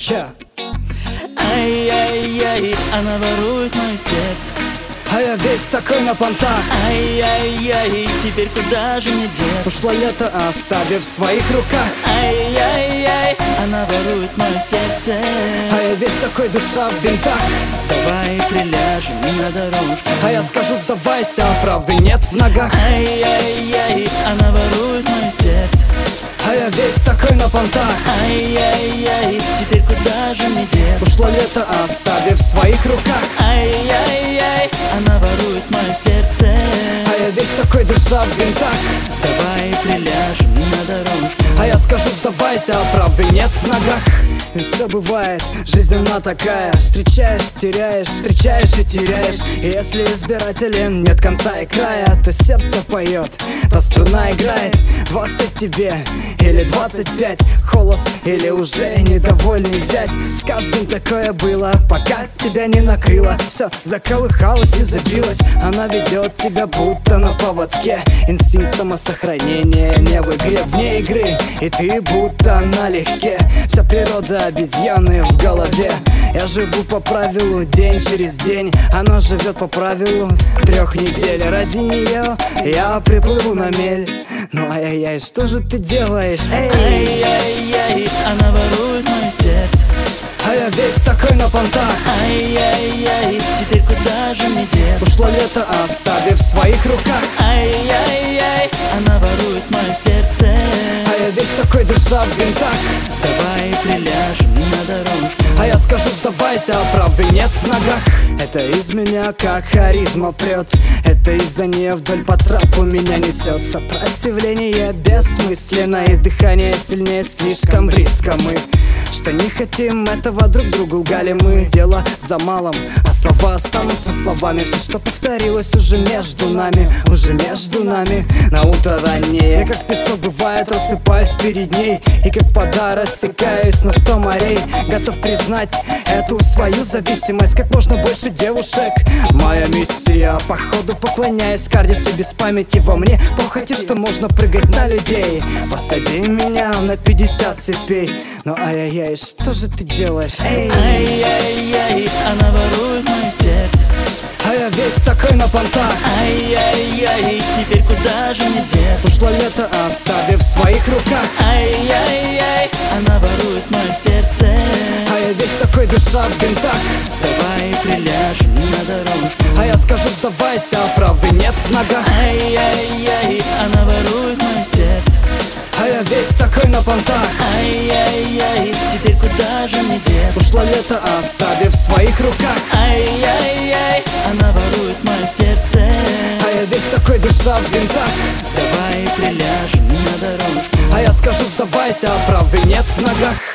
Ай-яй-яй, она ворует мое сердце, а я весь такой на понтах. Ай-яй-яй, теперь куда же мне деться? Ушло лето, оставив в своих руках. Ай-яй-яй, она ворует мое сердце, а я весь такой, душа в бинтах. Давай приляжем на дорожку, а я скажу, сдавайся, а правды нет в ногах. Ай-яй-яй, она ворует мое сердце, а я весь такой на понтах. Ай-яй-яй, теперь куда же мне деться? Ушло лето, оставив в своих руках. Ай-яй-яй, она ворует мое сердце, а я весь такой, душа в бинтах. Давай приляжем на дорожку, а я скажу, сдавайся, а правды нет в ногах. Ведь все бывает, жизнь она такая. Встречаешь, теряешь, встречаешь и теряешь. И если избирателен нет конца и края, то сердце поет, то струна играет. 20 тебе или 25, холост или уже недовольный зять. С каждым такое было, пока тебя не накрыло. Все заколыхалось и забилось. Она ведет тебя будто на поводке. Инстинкт самосохранения не в игре, вне игры. И ты будто налегке. Вся природа обезьяны в голове. Я живу по правилу день через день. Она живет по правилу 3 недель. Ради нее я приплыву на мель. Ну ай-яй-яй, что же ты делаешь? Эй! Ай-яй-яй, она ворует мое сердце, а я весь такой на понтах. Ай-яй-яй, теперь куда же мне деться? Ушло лето, оставив в своих руках. Ай-яй-яй, она ворует мое сердце, а я весь такой, душа в бинтах. Давай приляжем на дорожку, а я скажу, сдавайся, а правды нет в ногах. Это из меня как харизма прет. Это из-за нее вдоль по трапу меня несет. Сопротивление бессмысленно, и дыхание сильнее, слишком близко мы. Что не хотим этого, друг другу лгали мы. Дело за малым, а слова останутся словами. Все, что повторилось уже между нами, уже между нами. На утро раннее, как песок бывает, рассыпаюсь перед ней. И как вода растекаюсь на 100 морей. Готов признать эту свою зависимость. Как можно больше девушек, моя миссия. Походу поклоняюсь Кардису без памяти во мне. Похоти, что можно прыгать на людей. Посади меня на 50 цепей. Ну ай-яй-яй, что же ты делаешь? Эй! Ай-яй-яй, она ворует мое сердце, а я весь такой на понтах. Ай-яй-яй, теперь куда же мне деться? Ушло лето, оставив в своих руках. Ай-яй-яй, она ворует мое сердце, а я весь такой, душа в бинтах. Давай приляжем на дорожку, а я скажу, сдавайся, а правды нет в ногах. Ай-яй-яй, она ворует мое сердце, а я весь такой на понтах. Ай-яй-яй, теперь куда же мне деться? Ушло лето, оставив в своих руках. Ай-яй-яй, она ворует мое сердце, а я весь такой, душа в бинтах. Давай приляжем на дорожку, а я скажу, сдавайся, а правды нет в ногах.